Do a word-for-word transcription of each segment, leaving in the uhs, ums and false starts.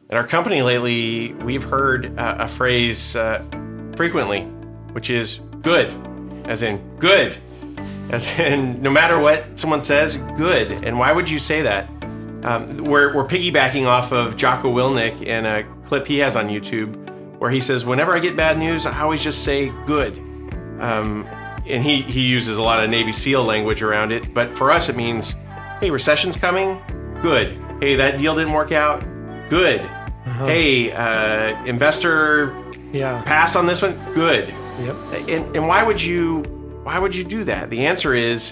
At our company lately, we've heard uh, a phrase uh, frequently, which is good, as in good, as in no matter what someone says, good. And why would you say that? Um, we're, we're piggybacking off of Jocko Willink and a clip he has on YouTube where he says, whenever I get bad news, I always just say good. Um, and he, he uses a lot of Navy SEAL language around it. But for us, it means, hey, recession's coming? Good. Hey, that deal didn't work out? Good. Uh-huh. Hey, uh, investor yeah. passed on this one? Good. Yep. And, and why would you why would you do that? The answer is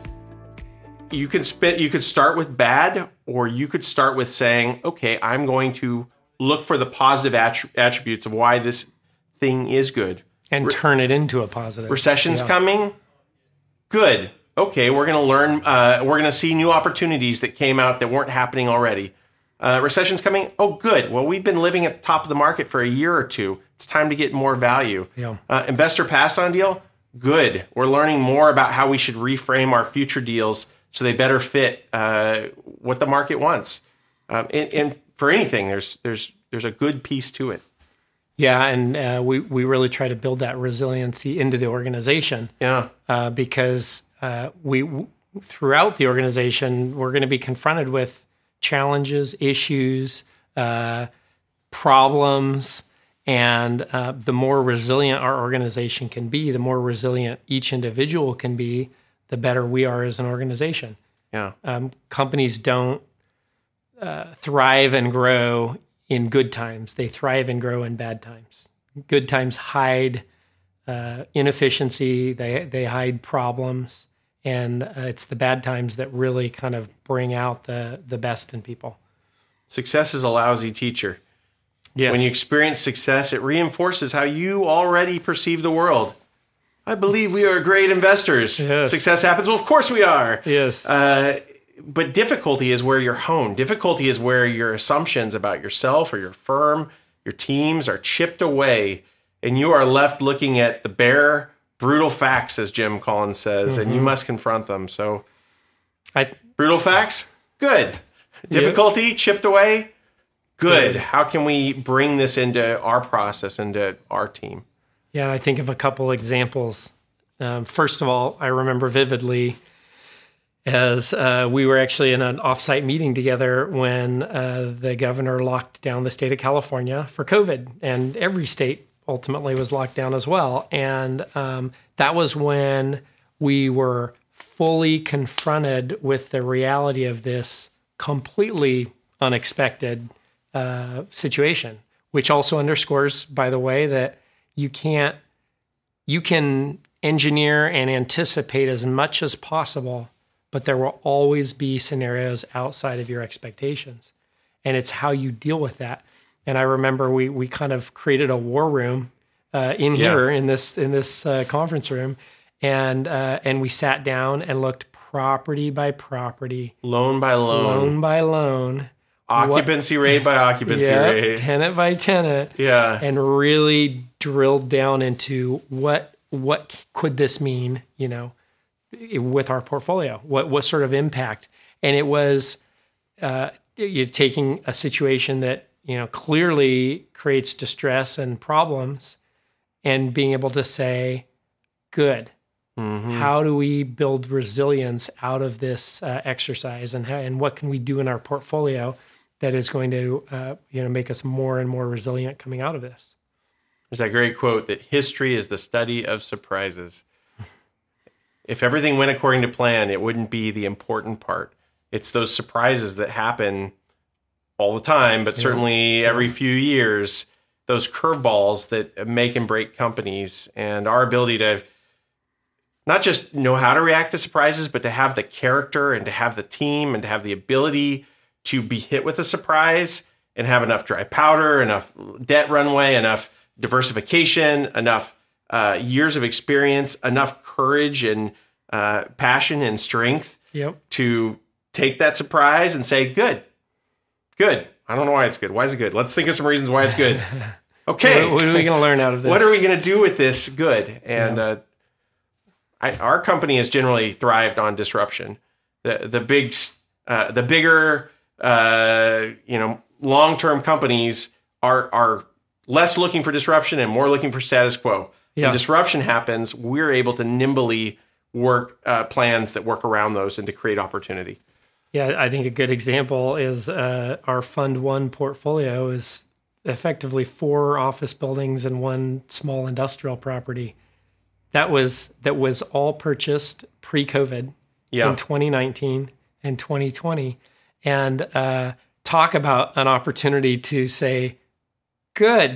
you can spit, you could start with bad, or you could start with saying, okay, I'm going to look for the positive attr- attributes of why this thing is good. And Re- turn it into a positive. Recession's yeah. coming? Good. Okay, we're going to learn, uh, we're going to see new opportunities that came out that weren't happening already. Uh, recession's coming? Oh, good. Well, we've been living at the top of the market for a year or two. It's time to get more value. Yeah. Uh, investor passed on deal? Good. We're learning more about how we should reframe our future deals so they better fit uh, what the market wants. Um, and, and for anything, there's there's there's a good piece to it. Yeah, and uh, we we really try to build that resiliency into the organization. Yeah, uh, because uh, we w- throughout the organization we're going to be confronted with challenges, issues, uh, problems, and uh, the more resilient our organization can be, the more resilient each individual can be, the better we are as an organization. Yeah, um, companies don't uh, thrive and grow in good times. They thrive and grow in bad times. Good times hide uh, inefficiency. They they hide problems. And uh, it's the bad times that really kind of bring out the, the best in people. Success is a lousy teacher. Yes. When you experience success, it reinforces how you already perceive the world. I believe we are great investors. Yes. Success happens. Well, of course we are. Yes. Uh, but difficulty is where you're honed. Difficulty is where your assumptions about yourself or your firm, your teams are chipped away, and you are left looking at the bare, brutal facts, as Jim Collins says, mm-hmm. and you must confront them. So, I, brutal facts, good. Difficulty, yeah. chipped away, good. good. How can we bring this into our process, into our team? Yeah, I think of a couple examples. Um, first of all, I remember vividly as uh, we were actually in an offsite meeting together when uh, the governor locked down the state of California for COVID, and every state ultimately was locked down as well. And um, that was when we were fully confronted with the reality of this completely unexpected uh, situation, which also underscores, by the way, that you can't, you can engineer and anticipate as much as possible, but there will always be scenarios outside of your expectations. And it's how you deal with that. And I remember we we kind of created a war room uh, in here yeah. in this in this uh, conference room, and uh, and we sat down and looked property by property, loan by loan, loan by loan, occupancy what, rate by occupancy yeah, rate, tenant by tenant, yeah, and really drilled down into what what could this mean, you know, with our portfolio, what what sort of impact, and it was uh, you're taking a situation that, you know, clearly creates distress and problems, and being able to say, good, mm-hmm. how do we build resilience out of this uh, exercise, and how, and what can we do in our portfolio that is going to, uh, you know, make us more and more resilient coming out of this? There's that great quote that history is the study of surprises. If everything went according to plan, it wouldn't be the important part. It's those surprises that happen all the time, but certainly yeah. every few years, those curveballs that make and break companies, and our ability to not just know how to react to surprises, but to have the character and to have the team and to have the ability to be hit with a surprise and have enough dry powder, enough debt runway, enough diversification, enough uh, years of experience, enough courage and uh, passion and strength yep. to take that surprise and say, good. Good. I don't know why it's good. Why is it good? Let's think of some reasons why it's good. Okay. What, what are we going to learn out of this? What are we going to do with this good? And yeah. uh, I, our company has generally thrived on disruption. The the big, uh, the bigger, uh, you know, long-term companies are are less looking for disruption and more looking for status quo. Yeah. When disruption happens, we're able to nimbly work uh, plans that work around those and to create opportunity. Yeah, I think a good example is uh, our Fund One portfolio is effectively four office buildings and one small industrial property. That was that was all purchased pre-COVID Yeah. in twenty nineteen and twenty twenty, and uh, talk about an opportunity to say, "Good."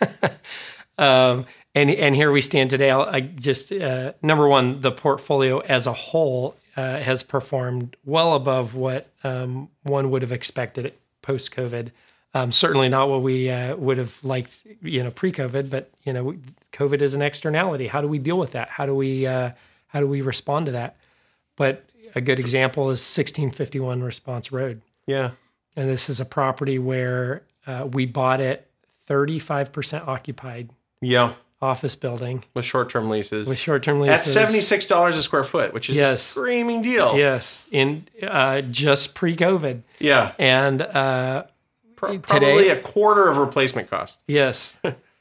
um, and and here we stand today. I'll, I just uh, number one, the portfolio as a whole uh, has performed well above what um, one would have expected post-COVID. Um, certainly not what we uh, would have liked, you know, pre-COVID. But you know, COVID is an externality. How do we deal with that? How do we uh, how do we respond to that? But a good example is sixteen fifty-one Response Road. Yeah. And this is a property where uh, we bought it thirty-five percent occupied Yeah. office building With short-term leases. with short-term leases. At seventy-six dollars a square foot, which is Yes. a screaming deal. Yes, in uh, just pre-COVID. Yeah. And uh, Pro- today- probably a quarter of replacement cost. yes.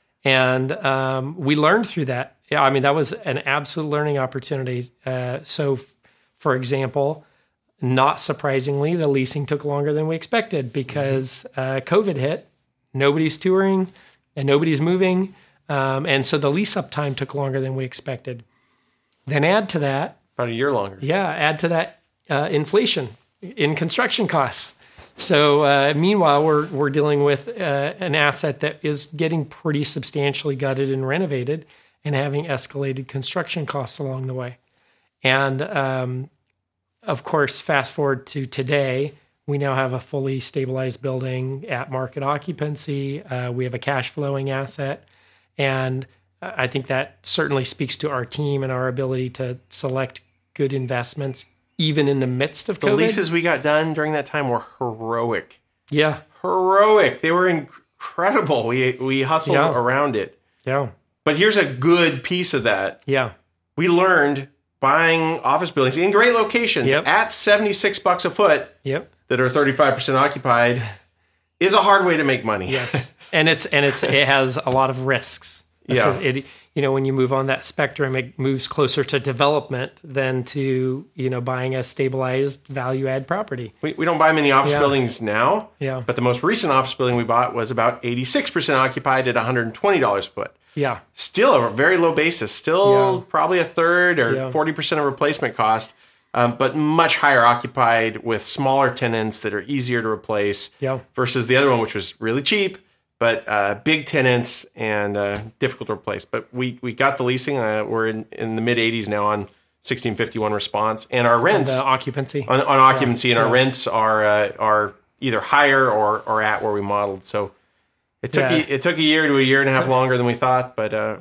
And um, we learned through that. Yeah, I mean, that was an absolute learning opportunity. Uh, so, f- for example, not surprisingly, the leasing took longer than we expected because uh, COVID hit. Nobody's touring and nobody's moving. Um, and so the lease up time took longer than we expected. Then add to that, About a year longer. yeah, add to that uh, inflation in construction costs. So uh, meanwhile, we're we're dealing with uh, an asset that is getting pretty substantially gutted and renovated, and having escalated construction costs along the way. And um, of course, fast forward to today, we now have a fully stabilized building at market occupancy. Uh, we have a cash flowing asset, and I think that certainly speaks to our team and our ability to select good investments, even in the midst of The COVID. leases we got done during that time were heroic. Yeah, Heroic. They were incredible. We we hustled Yeah. around it. yeah, But here's a good piece of that. yeah, We learned buying office buildings in great locations Yep. at seventy-six bucks a foot yep, that are thirty-five percent occupied is a hard way to make money. yes. and it's and it's it has a lot of risks. Yeah. So it, you know, when you move on that spectrum, it moves closer to development than to, you know, buying a stabilized value add property. We, we don't buy many office Yeah. buildings now, Yeah. but the most recent office building we bought was about eighty-six percent occupied at one hundred twenty dollars a foot. Yeah. Still a very low basis, still Yeah. probably a third or Yeah. forty percent of replacement cost, um, but much higher occupied with smaller tenants that are easier to replace Yeah. versus the other one, which was really cheap, but uh, big tenants and uh, difficult to replace. But we we got the leasing. Uh, we're in, in the mid eighties now on sixteen fifty-one Response, and our rents The occupancy. on, on occupancy, and our Yeah. rents are uh, are either higher or or at where we modeled. So it took Yeah. a, it took a year to a year and a half longer than we thought, but uh,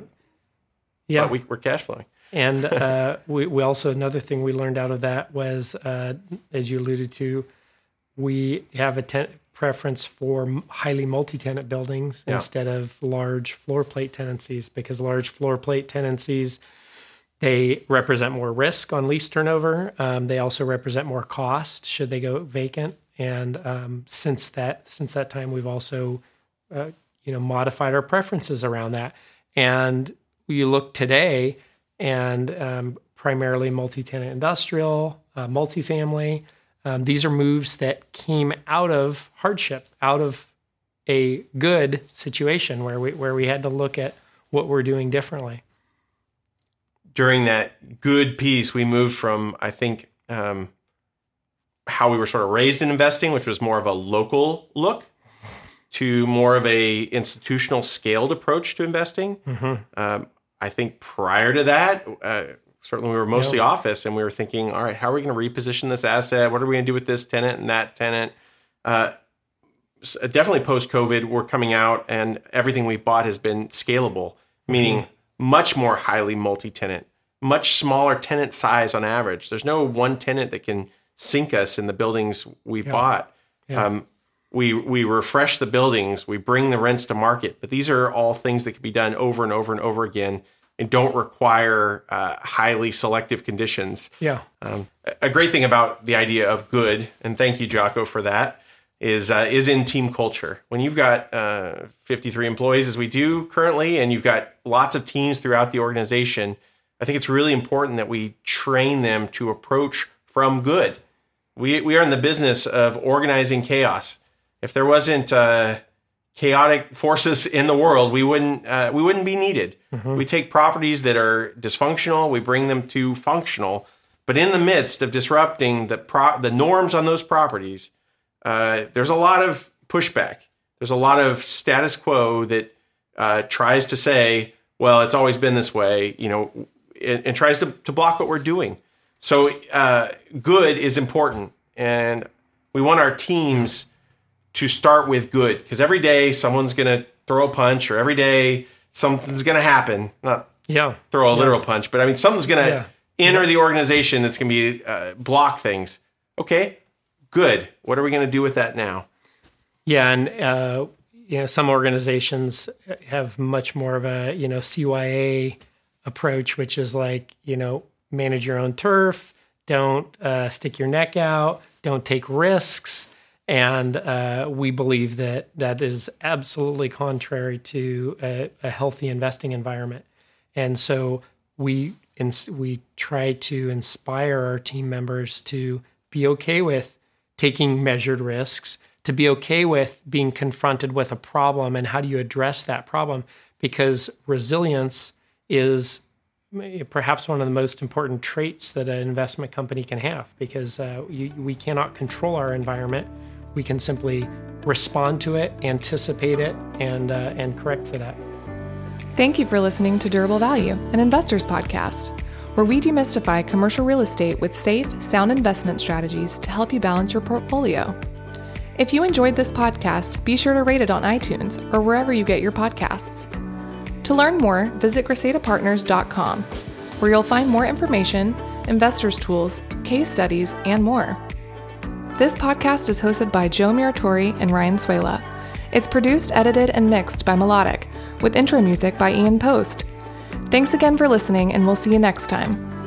Yeah. but we, we're cash flowing. And uh, we, we also, another thing we learned out of that was, uh, as you alluded to, we have a ten- preference for m- highly multi-tenant buildings Yeah. instead of large floor plate tenancies, because large floor plate tenancies, they represent more risk on lease turnover. Um, they also represent more cost should they go vacant. And um, since that since that time, we've also uh, you know modified our preferences around that. And you look today, and um, primarily multi-tenant industrial, uh, multifamily. Um, these are moves that came out of hardship, out of a good situation where we where we had to look at what we're doing differently. During that good piece, we moved from, I think, um, how we were sort of raised in investing, which was more of a local look, to more of a institutional scaled approach to investing. Mm-hmm. Um, I think prior to that, uh, certainly we were mostly Yeah. office, and we were thinking, all right, how are we going to reposition this asset? What are we going to do with this tenant and that tenant? Uh, s- definitely post-COVID, we're coming out, and everything we've bought has been scalable, meaning much more highly multi-tenant, much smaller tenant size on average. There's no one tenant that can sink us in the buildings we've Yeah. bought. Yeah. Um, we we refresh the buildings, we bring the rents to market, but these are all things that can be done over and over and over again and don't require uh, highly selective conditions. Yeah. Um, a great thing about the idea of good, and thank you, Jocko, for that, is uh, is in team culture. When you've got uh, fifty-three employees, as we do currently, and you've got lots of teams throughout the organization, I think it's really important that we train them to approach from good. We we are in the business of organizing chaos. If there wasn't uh, chaotic forces in the world, we wouldn't uh, we wouldn't be needed. Mm-hmm. We take properties that are dysfunctional, we bring them to functional. But in the midst of disrupting the pro- the norms on those properties, uh, there's a lot of pushback. There's a lot of status quo that uh, tries to say, well, it's always been this way, you know, and, and tries to, to block what we're doing. So uh, good is important. And we want our teams to start with good, because every day someone's going to throw a punch, or every day something's going to happen. Not yeah. throw a yeah. literal punch, but I mean, something's going to... Yeah. enter the organization that's going to be uh, block things. Okay, good. What are we going to do with that now? Yeah, and uh, you know, some organizations have much more of a you know C Y A approach, which is like you know manage your own turf, don't uh, stick your neck out, don't take risks, and uh, we believe that that is absolutely contrary to a, a healthy investing environment, and so we. And we try to inspire our team members to be okay with taking measured risks, to be okay with being confronted with a problem and how do you address that problem? Because resilience is perhaps one of the most important traits that an investment company can have, because uh, you, we cannot control our environment. We can simply respond to it, anticipate it, and, uh, and correct for that. Thank you for listening to Durable Value, an investors podcast, where we demystify commercial real estate with safe, sound investment strategies to help you balance your portfolio. If you enjoyed this podcast, be sure to rate it on iTunes or wherever you get your podcasts. To learn more, visit Griseda Partners dot com, where you'll find more information, investors tools, case studies, and more. This podcast is hosted by Joe Muratori and Ryan Suela. It's produced, edited, and mixed by Melodic, with intro music by Ian Post. Thanks again for listening, and we'll see you next time.